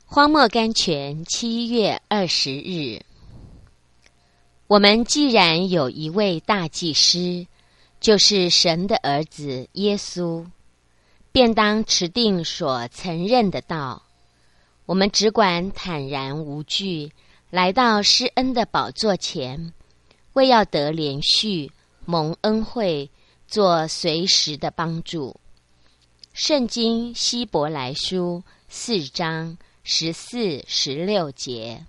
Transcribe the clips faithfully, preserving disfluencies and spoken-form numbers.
荒漠甘泉七月二十日，我们既然有一位大祭司，就是神的儿子耶稣，便当持定所承认的道。我们只管坦然无惧，来到施恩的宝座前，为要得连续蒙恩惠，做随时的帮助。圣经希伯来书四章十四、十六节。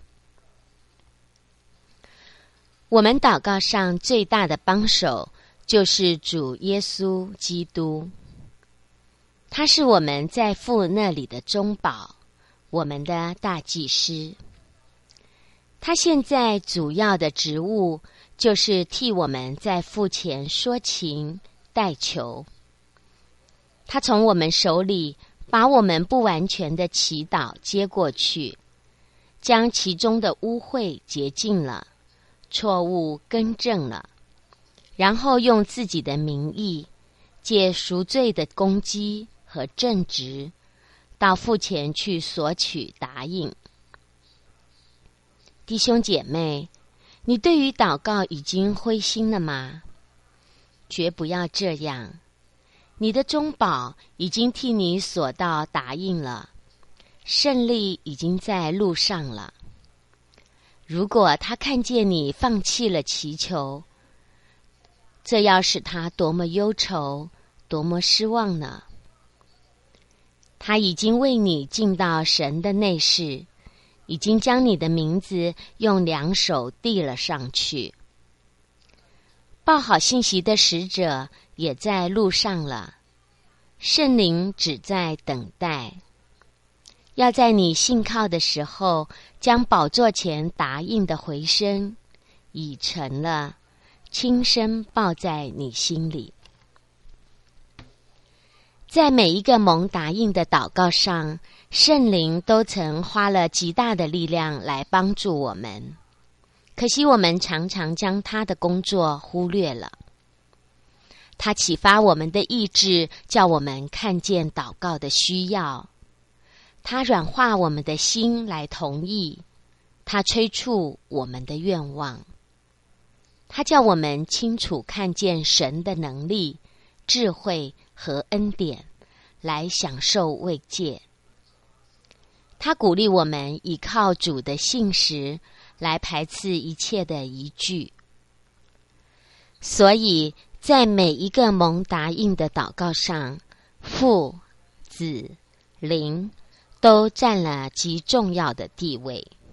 我们祷告上最大的帮手就是主耶稣基督，他是我们在父那里的中保，我们的大祭司。他现在主要的职务就是替我们在父前说情代求。他从我们手里把我们不完全的祈祷接过去，将其中的污秽洁净了，错误更正了，然后用自己的名义，借赎罪的攻击和正直，到父前去索取答应。弟兄姐妹，你对于祷告已经灰心了吗？绝不要这样。你的中保已经替你索到答应了，胜利已经在路上了。如果他看见你放弃了祈求，这要使他多么忧愁，多么失望呢？他已经为你进到神的内室，已经将你的名字用两手递了上去。报好信息的使者也在路上了，圣灵只在等待，要在你信靠的时候，将宝座前答应的回声已成了，轻声抱在你心里。在每一个蒙答应的祷告上，圣灵都曾花了极大的力量来帮助我们，可惜我们常常将他的工作忽略了。他启发我们的意志，叫我们看见祷告的需要。他软化我们的心来同意，他催促我们的愿望。他叫我们清楚看见神的能力、智慧和恩典，来享受慰藉。他鼓励我们依靠主的信实，来排斥一切的疑惧。所以在每一个蒙答应的祷告上，父、子、灵都占了极重要的地位。